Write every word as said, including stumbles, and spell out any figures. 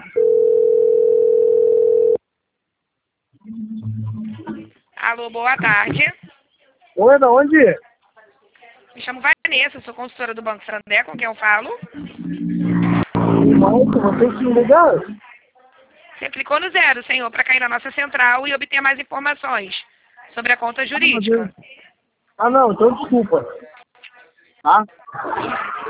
Alô, boa tarde. Oi, da onde? Me chamo Vanessa, sou consultora do Banco Santander, com quem eu falo. Nossa, você que me ligar? Você clicou no zero, senhor, para cair na nossa central e obter mais informações sobre a conta jurídica. Ah, não, então desculpa. Tá?